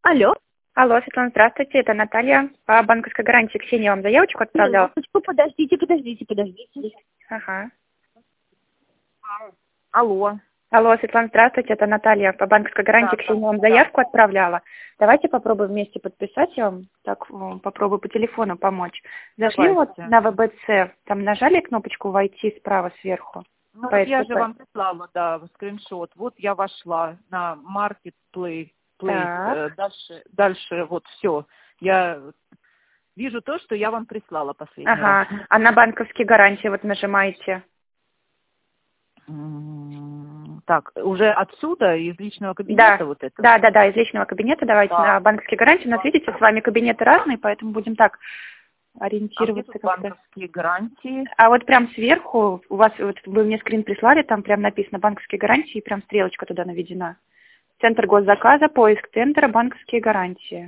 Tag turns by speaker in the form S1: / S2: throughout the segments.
S1: Алло.
S2: Алло, Светлана, здравствуйте, это Наталья. По банковской гарантии Ксения вам заявочку отправляла.
S1: Минуточку, подождите.
S2: Ага.
S1: Алло.
S2: Алло, Светлана, здравствуйте, это Наталья. По банковской гарантии
S1: Да,
S2: Ксения вам
S1: да.
S2: заявку отправляла. Давайте попробуем вместе подписать, я вам так попробую по телефону помочь. Зашли вот
S1: Давайте.
S2: на ВБЦ, там нажали кнопочку «Войти» справа сверху.
S1: Ну,
S2: По
S1: вот я же
S2: СПП.
S1: вам прислала, да, скриншот. Вот я вошла на Marketplace.
S2: Так.
S1: Дальше вот все. Я вижу то, что я вам прислала последний раз.
S2: Ага, а на банковские гарантии вот нажимаете.
S1: Так, уже отсюда, из личного кабинета
S2: Да,
S1: вот это?
S2: да, из личного кабинета давайте
S1: Да.
S2: на банковские гарантии. У нас, видите, с вами кабинеты разные, поэтому будем так
S1: А где
S2: ориентироваться
S1: тут
S2: как-то.
S1: банковские гарантии?
S2: А вот прям сверху, у вас, вот вы мне скрин прислали, там прям написано банковские гарантии, и прям стрелочка туда наведена. Центр госзаказа, поиск центра, банковские гарантии.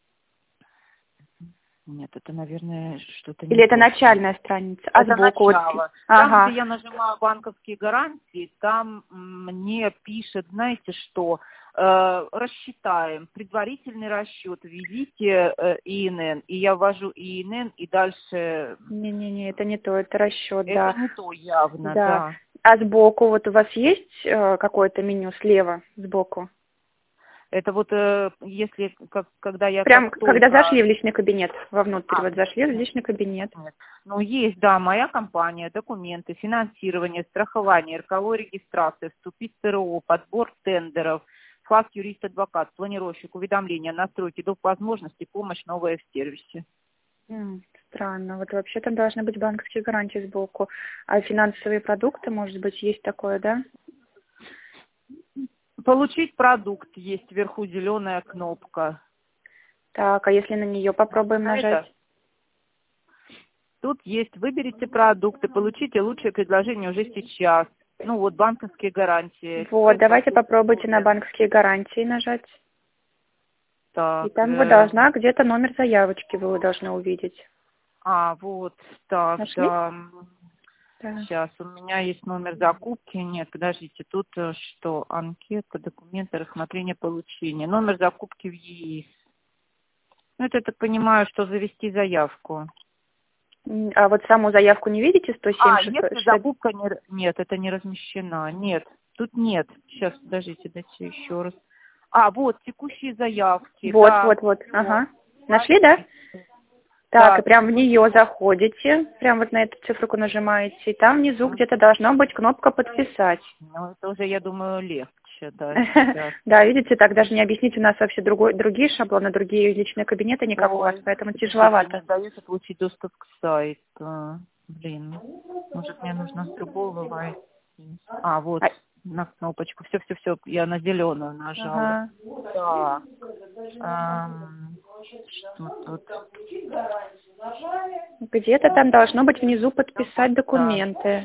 S1: Нет, это, наверное, что-то не
S2: Или это
S1: то.
S2: начальная страница, а
S1: Это
S2: сбоку вот...
S1: начало. Там,
S2: Ага.
S1: где я нажимаю банковские гарантии, там мне пишет, знаете что, рассчитаем, предварительный расчет, введите ИНН. И я ввожу ИНН, и дальше...
S2: Не-не-не, это не то, это расчет,
S1: Это
S2: да.
S1: не то явно,
S2: Да.
S1: да.
S2: А сбоку вот у вас есть какое-то меню слева, сбоку?
S1: Это вот если, когда я
S2: Прям,
S1: как
S2: когда
S1: только...
S2: зашли в личный кабинет, вовнутрь, вот зашли в
S1: нет,
S2: личный кабинет.
S1: нет. Ну, есть, да, моя компания, документы, финансирование, страхование, РКО регистрация, вступить в ТРО, подбор тендеров, факт юрист-адвокат, планировщик, уведомления, настройки, доп. Возможностей, помощь новая в сервисе.
S2: Странно. Вот вообще-то должны быть банковские гарантии сбоку. А финансовые продукты, может быть, есть такое, да?
S1: Получить продукт, есть вверху зеленая кнопка.
S2: Так, а если на нее попробуем нажать?
S1: Это тут есть, выберите продукты, получите лучшее предложение уже сейчас. Ну вот, банковские гарантии.
S2: Вот,
S1: Это
S2: давайте
S1: тут
S2: попробуйте на
S1: условия.
S2: банковские гарантии нажать. И
S1: Так,
S2: там вы должна, где-то номер заявочки вы должны увидеть.
S1: вот, так,
S2: Нашли?
S1: да.
S2: Да.
S1: Сейчас, у меня есть номер закупки. Нет, подождите, тут что? Анкета, документы, рассмотрение, получение. Номер закупки в ЕИС. Ну, это я так понимаю, что завести заявку.
S2: А вот саму заявку не видите? 107
S1: если
S2: 600?
S1: закупка не... Нет, это не размещена. Нет, тут нет. Сейчас, подождите, дайте еще раз. Вот, текущие заявки.
S2: Вот,
S1: Так,
S2: вот, вот.
S1: всё.
S2: Ага. Нашли, да? Так, и
S1: Так,
S2: прям в нее заходите, прям вот на эту циферку нажимаете, и там внизу где-то должна быть кнопка «Подписать».
S1: ну, это уже, я думаю, легче, да, сейчас.
S2: Да, видите, так даже не объяснить, у нас вообще другие шаблоны, другие личные кабинеты, не как у вас,
S1: Ой,
S2: поэтому
S1: подождите, не
S2: тяжеловато.
S1: дается получить доступ к сайту. Блин, может мне нужно с другого войти. Вот,
S2: А-
S1: на кнопочку. Все, я на зеленую нажала.
S2: Ага.
S1: Так, что тут?
S2: Где-то там должно быть внизу «Подписать
S1: Да,
S2: документы».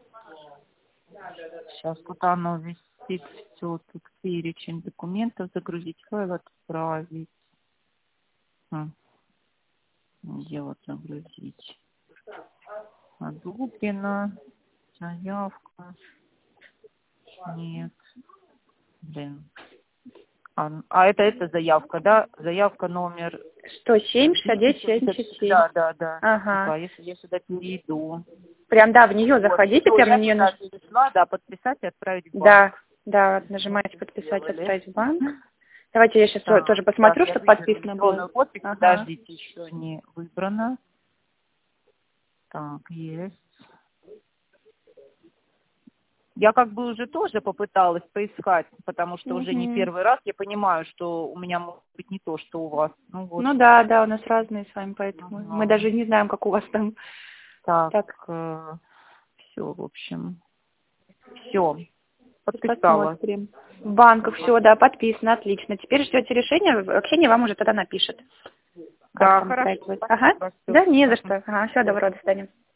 S1: сейчас куда оно висит, все, тут перечень документов, загрузить файл, отправить. Где вот загрузить? Одубина, заявка. Нет. Блин. Это заявка, да? Заявка номер
S2: 107 69 77.
S1: Да.
S2: Ага.
S1: А если я сюда перейду?
S2: Прям, да, в нее заходите,
S1: Всё,
S2: прям на
S1: я
S2: нее
S1: сюда перешла, да, подписать и отправить в банк.
S2: Да, нажимаете «Подписать»,
S1: Сделали.
S2: «Отправить в банк». Давайте я сейчас тоже
S1: Так,
S2: посмотрю,
S1: я
S2: чтобы
S1: выберу
S2: подписано было.
S1: электронную подпись.
S2: Ага.
S1: Подождите, еще не выбрано. Так, есть. Я как бы уже тоже попыталась поискать, потому что уже не
S2: Мгм.
S1: первый раз. Я понимаю, что у меня может быть не то, что у вас. Ну вот.
S2: Ну да, у нас разные с вами, поэтому мы
S1: Ага.
S2: даже не знаем, как у вас там.
S1: Так,
S2: Так,
S1: все, в общем. Все, подписала.
S2: посмотрим. В банках все, да, подписано, отлично. Теперь ждете решения, Ксения вам уже тогда напишет. Как
S1: Да,
S2: там
S1: хорошо.
S2: отправить. Ага,
S1: Спасибо.
S2: да, не за
S1: Всё.
S2: что. Ага, всего доброго, до свидания.